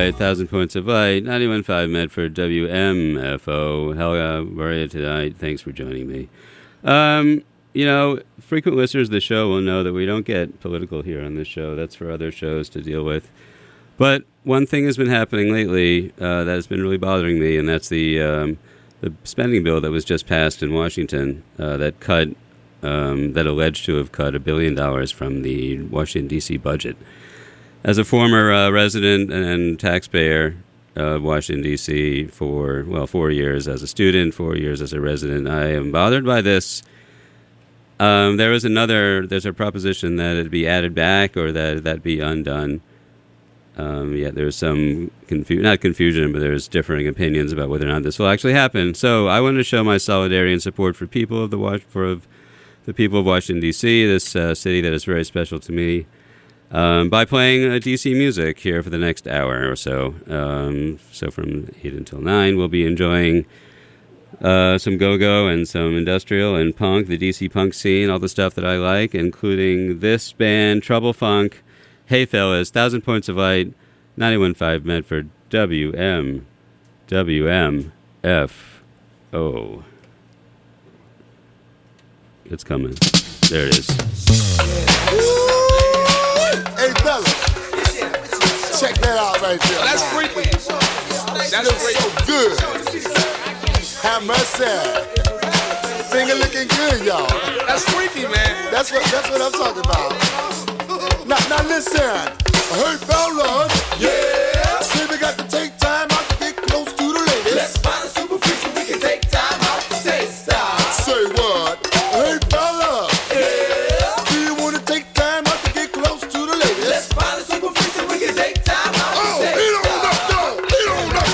right, 1,000 Points of Light, 91.5 Medford, WMFO. Helga, where are you tonight? Thanks for joining me. Frequent listeners of the show will know that we don't get political here on this show. That's for other shows to deal with. But one thing has been happening lately that has been really bothering me, and that's the spending bill that was just passed in Washington that alleged to have cut $1 billion from the Washington, D.C. budget. As a former resident and taxpayer of Washington, D.C. for, 4 years as a student, 4 years as a resident, I am bothered by this. There's a proposition that it be added back or that be undone. Yet there's some not confusion, but there's differing opinions about whether or not this will actually happen. So I wanted to show my solidarity and support for people of the people of Washington, D.C., this city that is very special to me, by playing D.C. music here for the next hour or so. So from 8 until 9, we'll be enjoying some go-go and some industrial and punk, the D.C. punk scene, all the stuff that I like, including this band, Trouble Funk. Hey fellas, 1,000 Points of Light, 91.5 Medford, WMFO. It's coming. There it is. Hey fellas, check that out right there. That's freaky. That's so good. Have mercy. Finger looking good, y'all. That's freaky, man. That's what I'm talking about. Now listen, hey fellas, yeah. Say we got to take time out to get close to the ladies. Let's find a super freak so we can take time out to taste time. Say what? Hey fellas, yeah. Do you want to take time out to get close to the ladies? Let's find a super freak so we can take time out to taste time. Eat on up,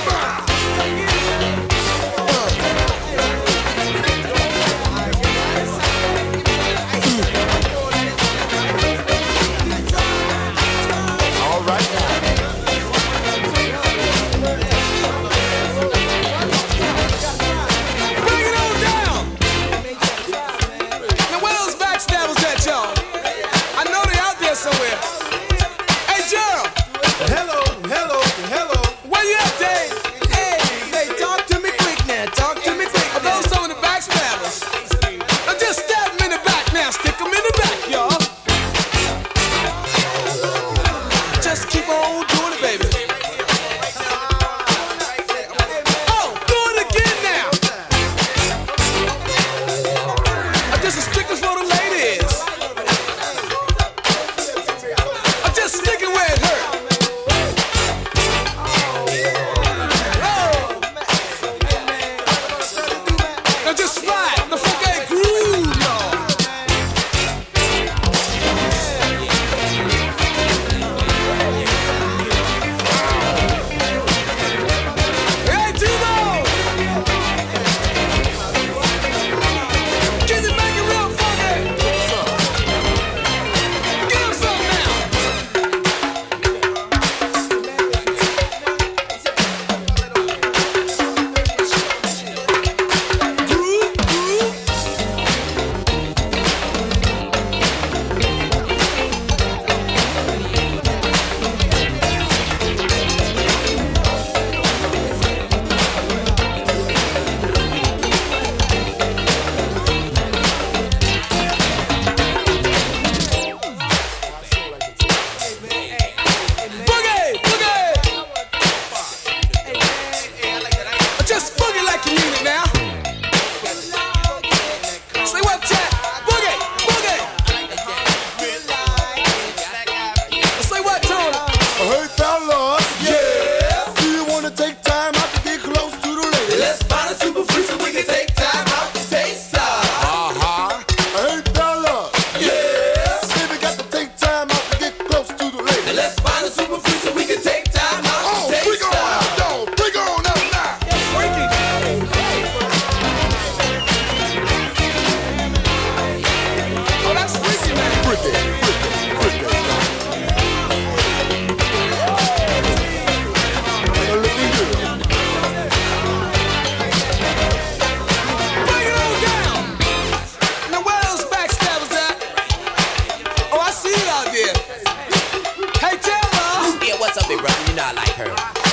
Big brother, you know I like her.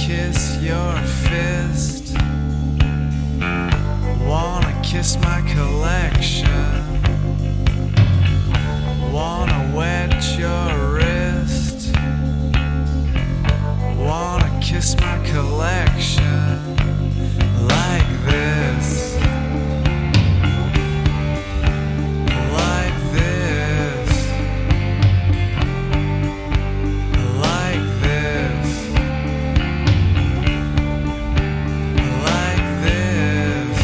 kiss your fist. Wanna kiss my collection. Wanna wet your wrist. Wanna kiss my collection like this. Like this. Like this. Like this.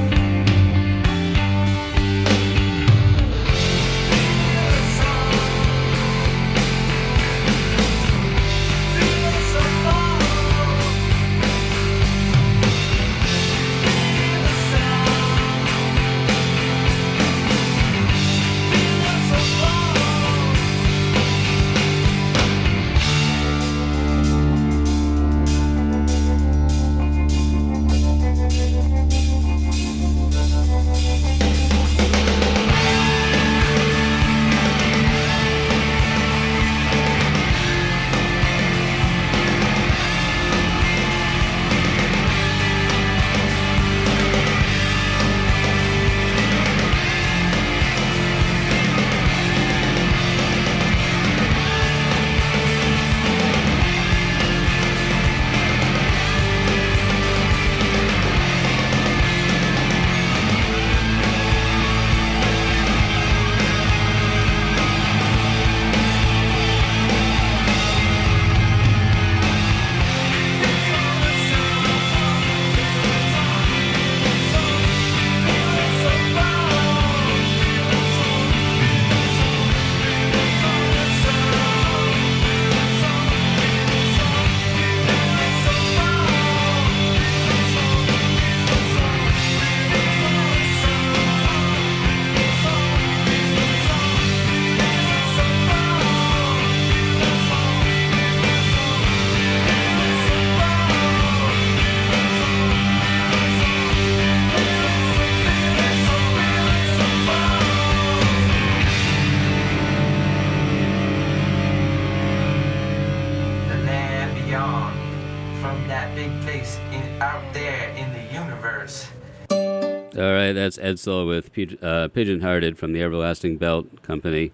All right, that's Edsel with Pigeon Hearted from the Everlasting Belt Company.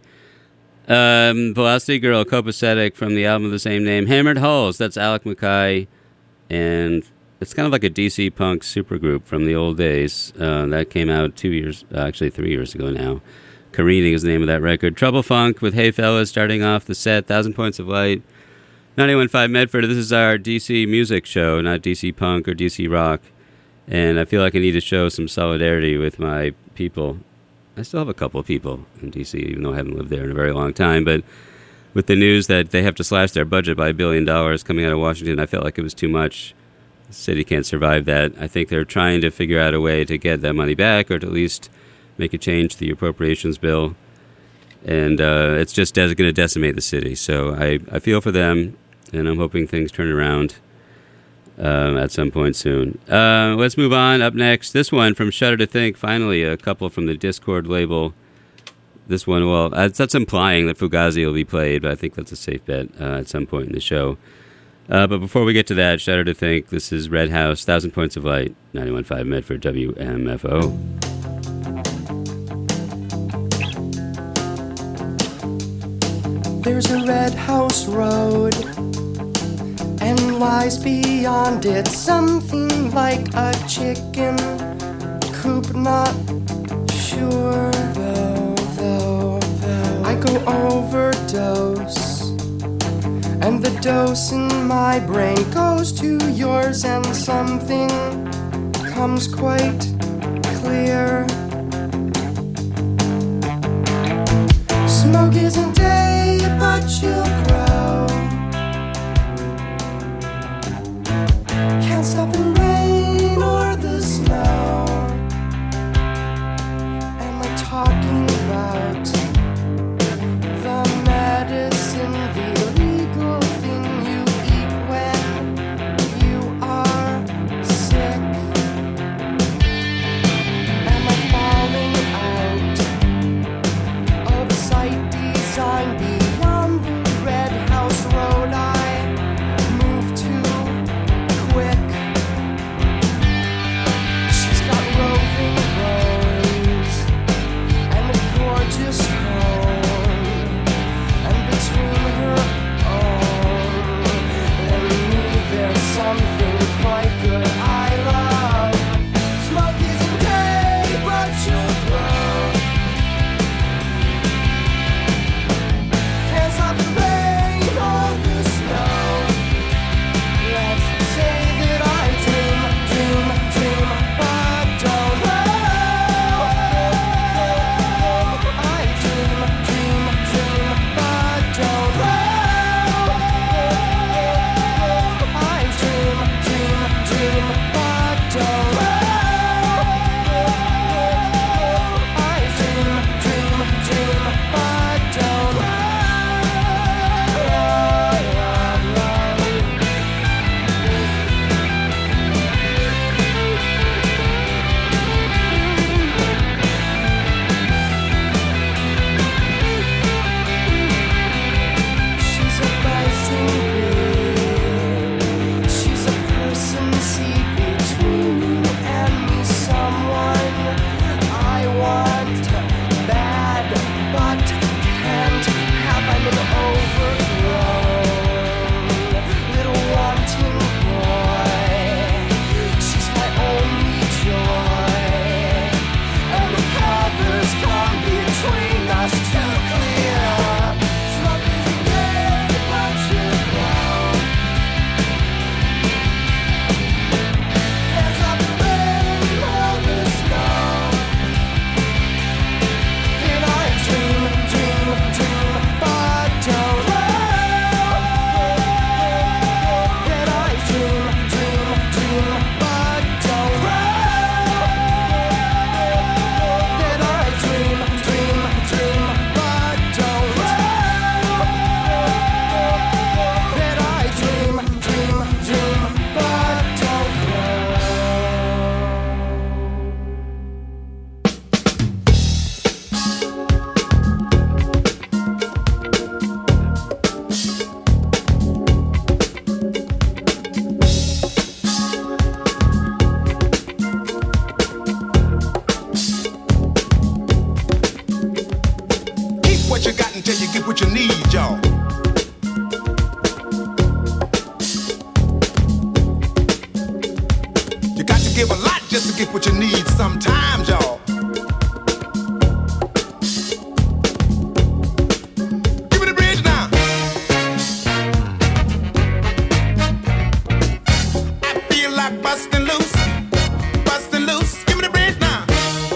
Velocity Girl, Copacetic from the album of the same name. Hammered Hulls, that's Alec Mackay. And it's kind of like a DC punk supergroup from the old days. That came out 3 years ago now. Careening is the name of that record. Trouble Funk with Hey Fellas starting off the set. 1,000 Points of Light. 91.5 Medford. This is our DC music show, not DC punk or DC rock. And I feel like I need to show some solidarity with my people. I still have a couple of people in D.C., even though I haven't lived there in a very long time. But with the news that they have to slash their budget by $1 billion coming out of Washington, I felt like it was too much. The city can't survive that. I think they're trying to figure out a way to get that money back, or to at least make a change to the appropriations bill. And it's just going to decimate the city. So I feel for them, and I'm hoping things turn around at some point soon. Let's move on. Up next, this one from Shudder to Think. Finally, a couple from the Discord label. This one, well, that's implying that Fugazi will be played, but I think that's a safe bet at some point in the show. But before we get to that, Shudder to Think, this is Red House, 1,000 Points of Light, 91.5 Medford, WMFO. There's a red house road, and lies beyond it something like a chicken coop, not sure though I go overdose, and the dose in my brain goes to yours, and something comes quite clear. Smoke isn't day, but you'll grow. Can't stop the rain or the snow. Am I talking about the medicine, the illegal thing you eat when you are sick? Am I falling out of sight design beyond the what you need, y'all. You got to give a lot just to get what you need sometimes, y'all. Give me the bridge now. I feel like busting loose, busting loose. Give me the bridge now.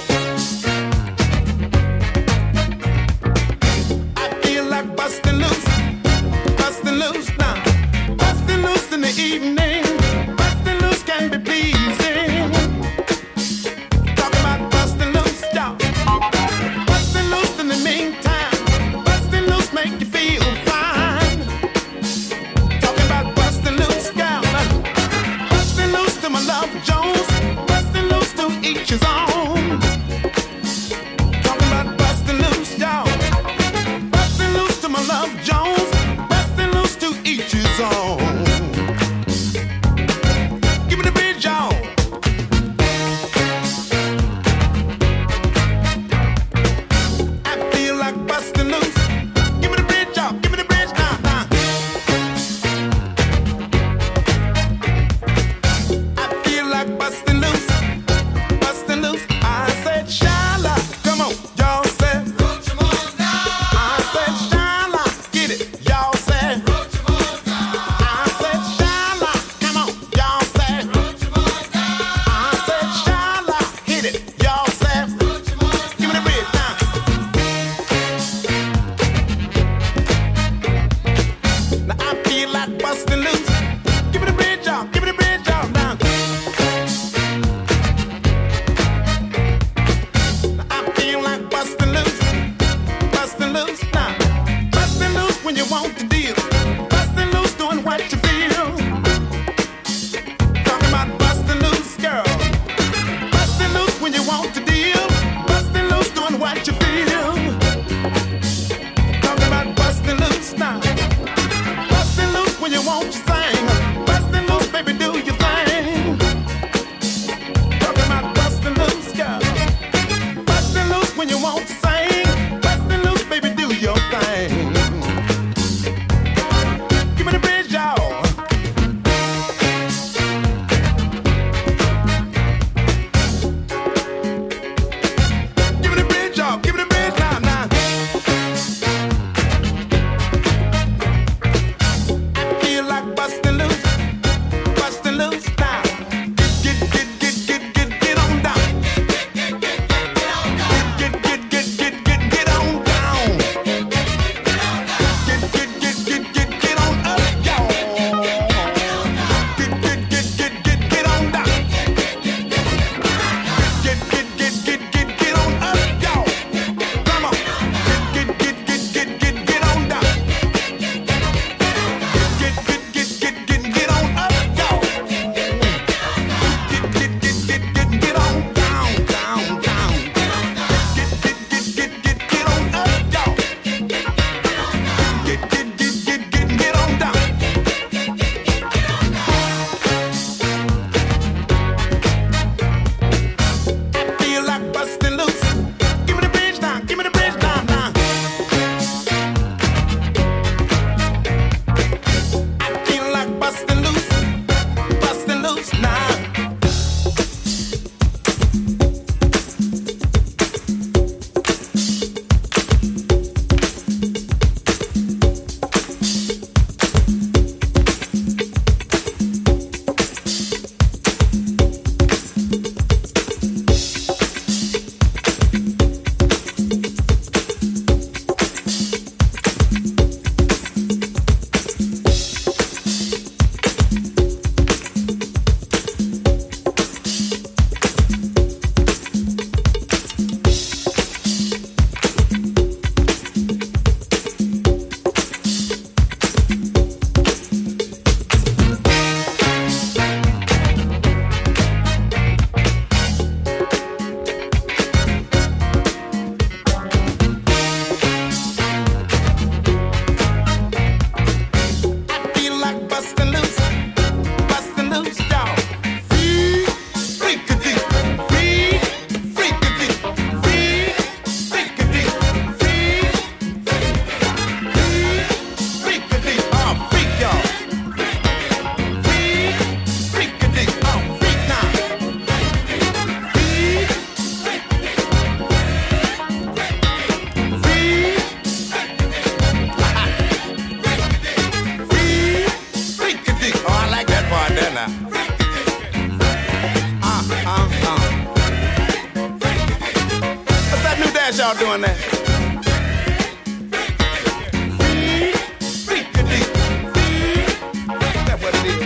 I feel like busting loose, busting loose now. Busting loose in the evening. Busting loose can be pleasing. Talking about busting loose, y'all. Busting loose in the meantime. Busting loose make you feel fine. Talking about busting loose, girl. Busting loose to my love Jones. Busting loose to each his own. Talking about busting loose, y'all. Busting loose to my love Jones. Busting loose to each his own. Give me the bridge, y'all. I feel like busting loose. Give me the bridge, y'all. Give me the bridge now. I feel like busting loose. Busting loose. I said, y'all doing that? That's what it is.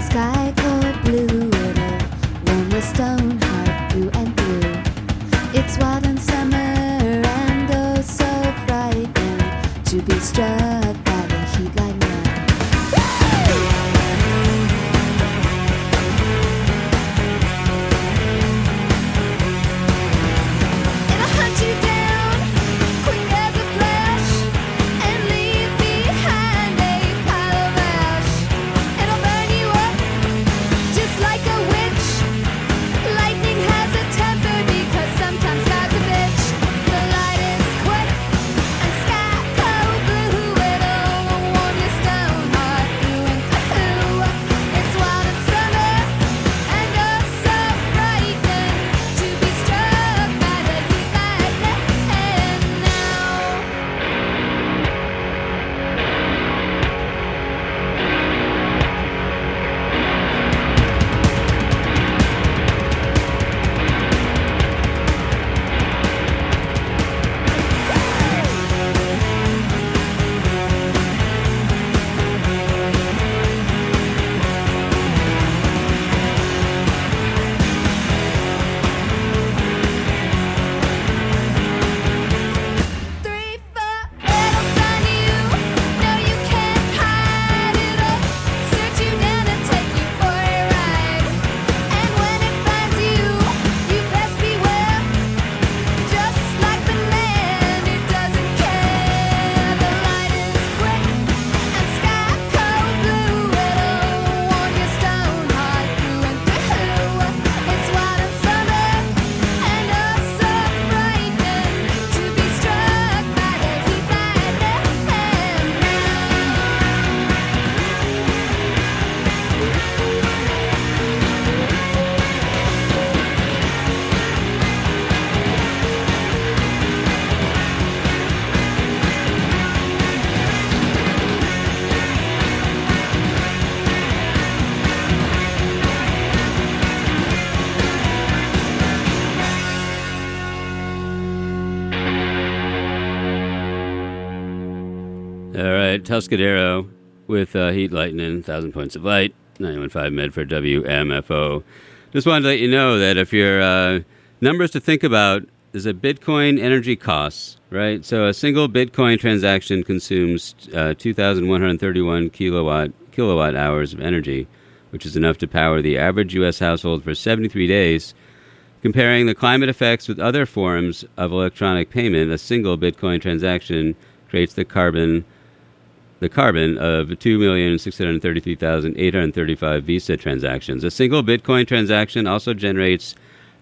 sky cold blue, it'll warm your stone heart through and through. It's wild in summer and oh so frightening to be struck by the heat like now. It'll hunt you down, quick as a flash, and leave behind a pile of ash. It'll burn you up just like a witch. Lightning has a temper because sometimes God's a bitch. The light is quick and sky cold blue. It'll warm your stone heart through and through. It's wild in summer and oh so frightening to be struck by the heat like that. And now Three, four, it'll find you. No, you can't hide. It'll search you down and take you for a ride. And when it finds you, you best beware. Just like the man who doesn't care. The light is quick and sky cold blue. It'll warm your stone heart through and through. It's wild in summer and oh so frightening to be struck by the heat like that. And All right, Tuscadero with Heat Lightning, 1,000 Points of Light, 91.5 Medford WMFO. Just wanted to let you know that if your numbers to think about is a Bitcoin energy costs, right? So a single Bitcoin transaction consumes 2,131 kilowatt hours of energy, which is enough to power the average U.S. household for 73 days. Comparing the climate effects with other forms of electronic payment, a single Bitcoin transaction creates the carbon of 2,633,835 Visa transactions. A single Bitcoin transaction also generates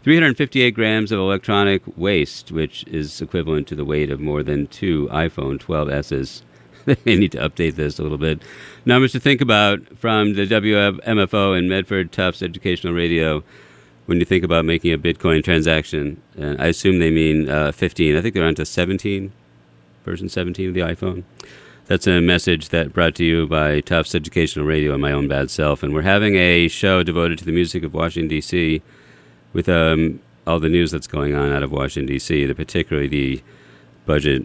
358 grams of electronic waste, which is equivalent to the weight of more than 2 iPhone 12Ss. They need to update this a little bit. Numbers to think about from the WMFO and Medford Tufts Educational Radio when you think about making a Bitcoin transaction. I assume they mean 15. I think they're on to 17, version 17 of the iPhone. That's a message that brought to you by Tufts Educational Radio and my own bad self. And we're having a show devoted to the music of Washington, D.C. with all the news that's going on out of Washington, D.C., particularly the budget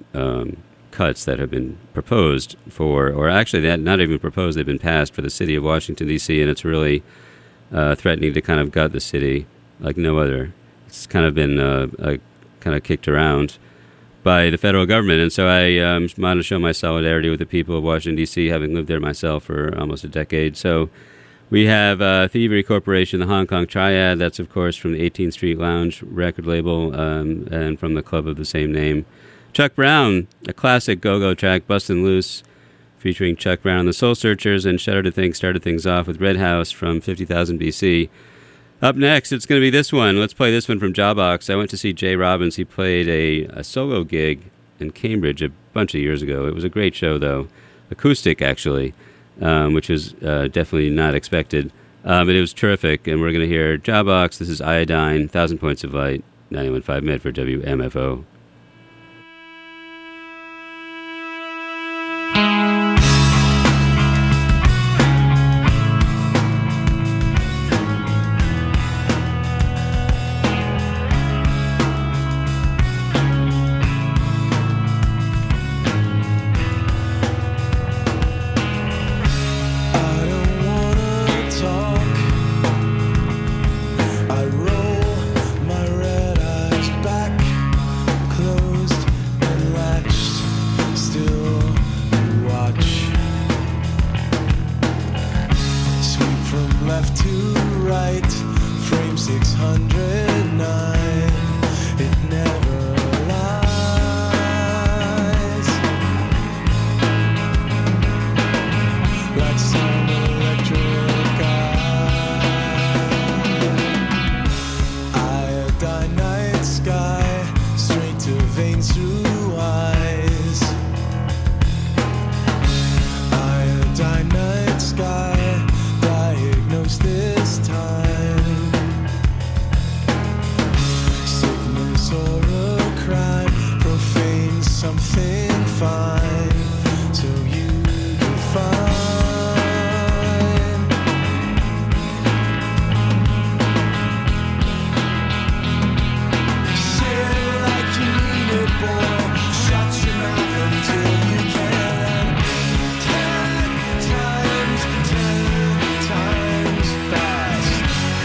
cuts that have been proposed for, or actually they're not even proposed, they've been passed for the city of Washington, D.C., and it's really threatening to kind of gut the city like no other. It's kind of been kind of kicked around by the federal government. And so I want to show my solidarity with the people of Washington, D.C., having lived there myself for almost a decade. So we have Thievery Corporation, the Hong Kong Triad. That's, of course, from the 18th Street Lounge record label and from the club of the same name. Chuck Brown, a classic go-go track, Bustin' Loose, featuring Chuck Brown and the Soul Searchers, and Shudder to Think started things off with Red House from 50,000 BC. Up next, it's going to be this one. Let's play this one from Jawbox. I went to see Jay Robbins. He played a solo gig in Cambridge a bunch of years ago. It was a great show, though. Acoustic, actually, which was definitely not expected. But it was terrific, and we're going to hear Jawbox. This is Iodine, 1,000 Points of Light, 91.5 Medford WMFO. I don't wanna talk 609. It never lies. Like some electric iodine night sky, straight to veins through eyes. Iodine night sky, diagnosed this time. Sickness or a crime, profane something fine, so you define. Say it like you mean it, boy. Shut your mouth until you can. 10 times fast.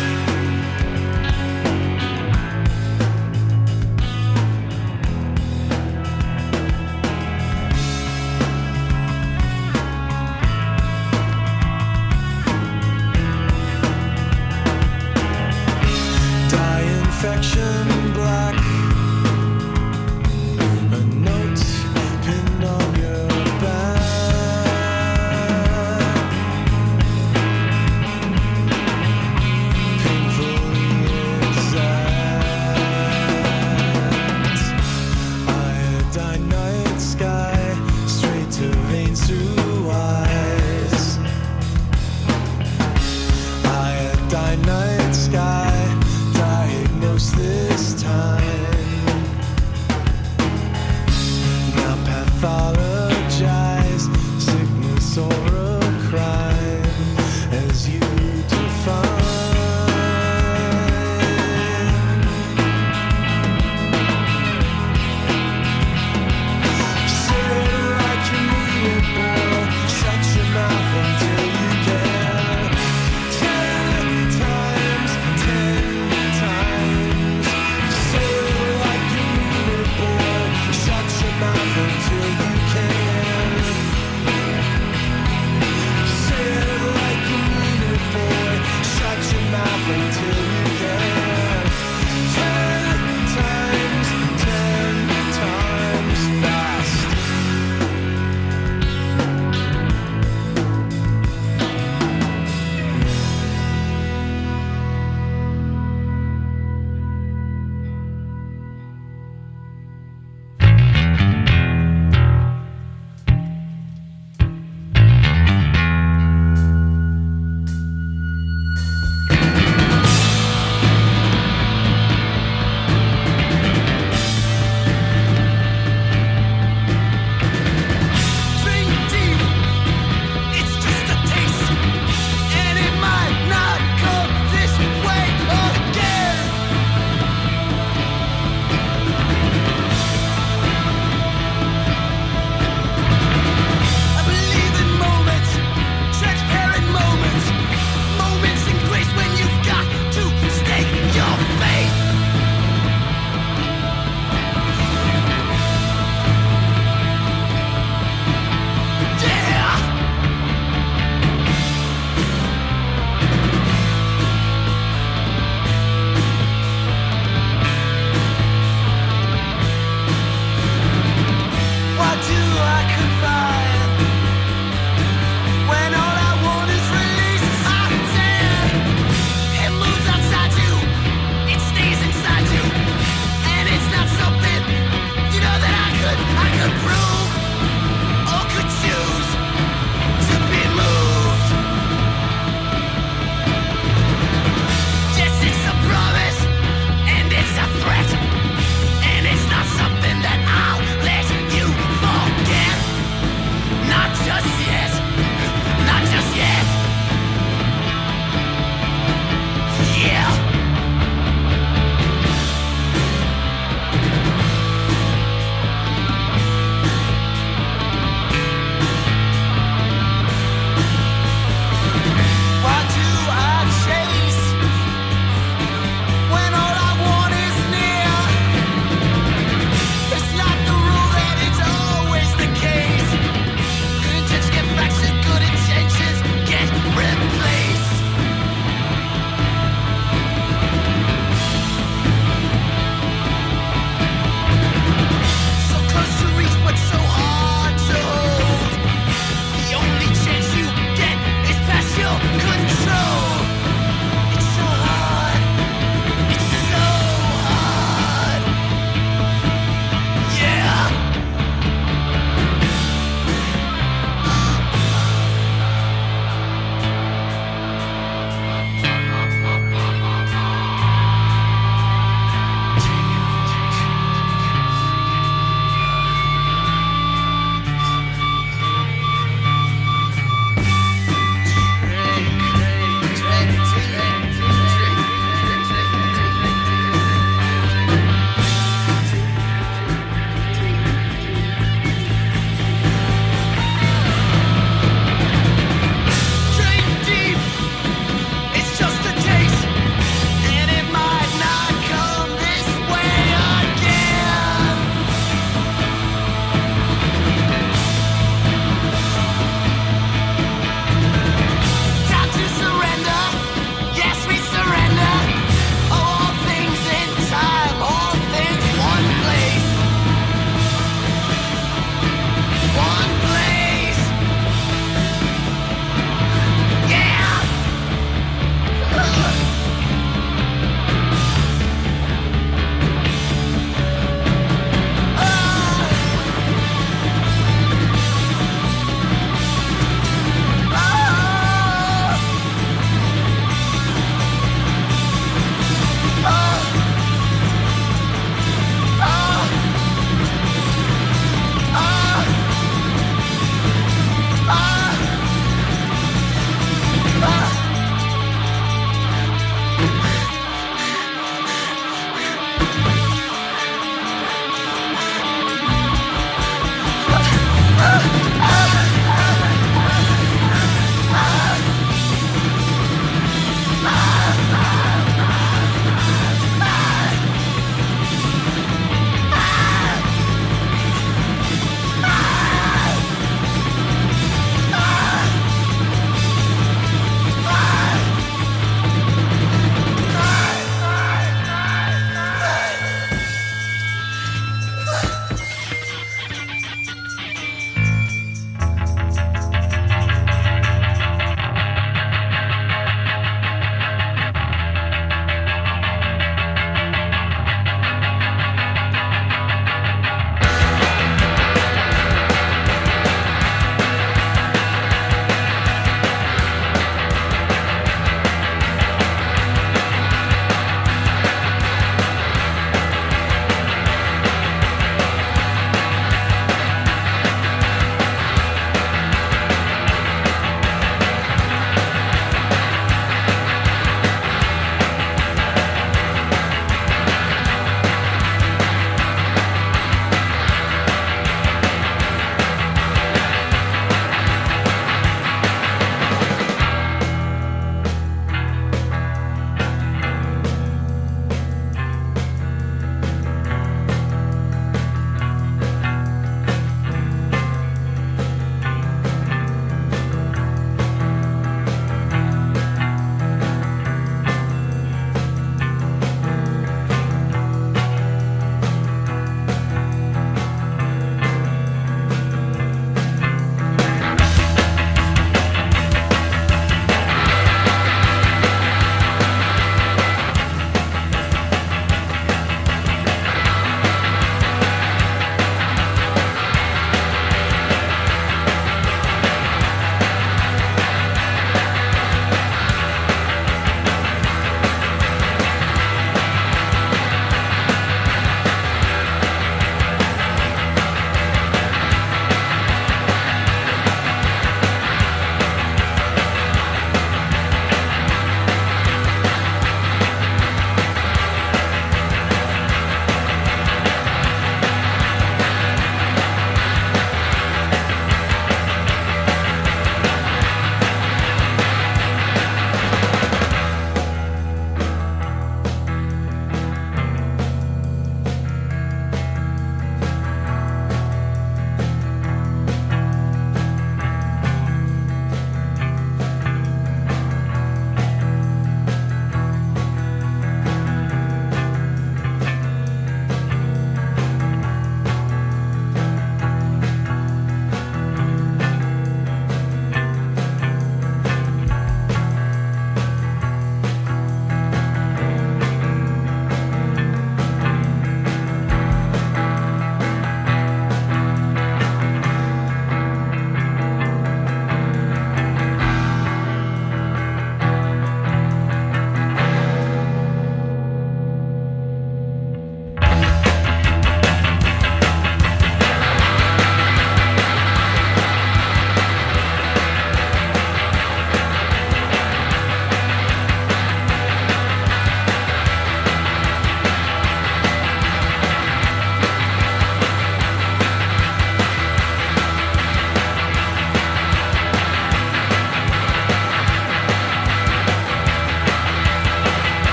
Dye infection black. A note pinned on your back. Painfully exact. Iodine night sky, straight to veins through eyes. Iodine night sky, diagnosed this time. Now pathologize sickness or a crime as you define. Say it like you mean it, boy. Shut your mouth until you can. 10 times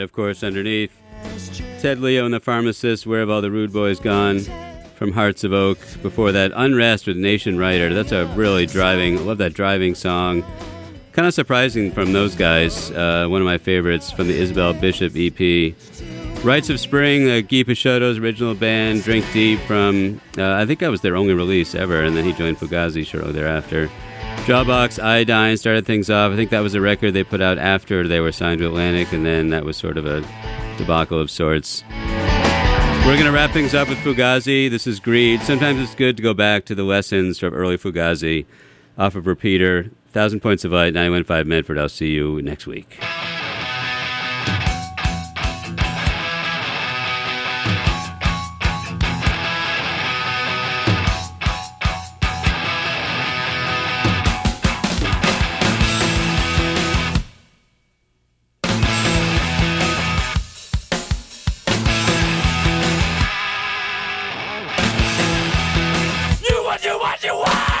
of course, underneath. Ted Leo and the Pharmacist, Where Have All the Rude Boys Gone? From Hearts of Oak. Before that, Unrest with Nation Rider. That's a really driving, I love that driving song. Kind of surprising from those guys. One of my favorites from the Isabel Bishop EP. Rites of Spring, Guy Picciotto's original band. Drink Deep from, I think that was their only release ever, and then he joined Fugazi shortly thereafter. Jawbox, Iodine started things off. I think that was a record they put out after they were signed to Atlantic, and then that was sort of a debacle of sorts. We're going to wrap things up with Fugazi. This is Greed. Sometimes it's good to go back to the lessons from early Fugazi off of Repeater. 1,000 Points of Light, 91.5 Medford. I'll see you next week. You what you want.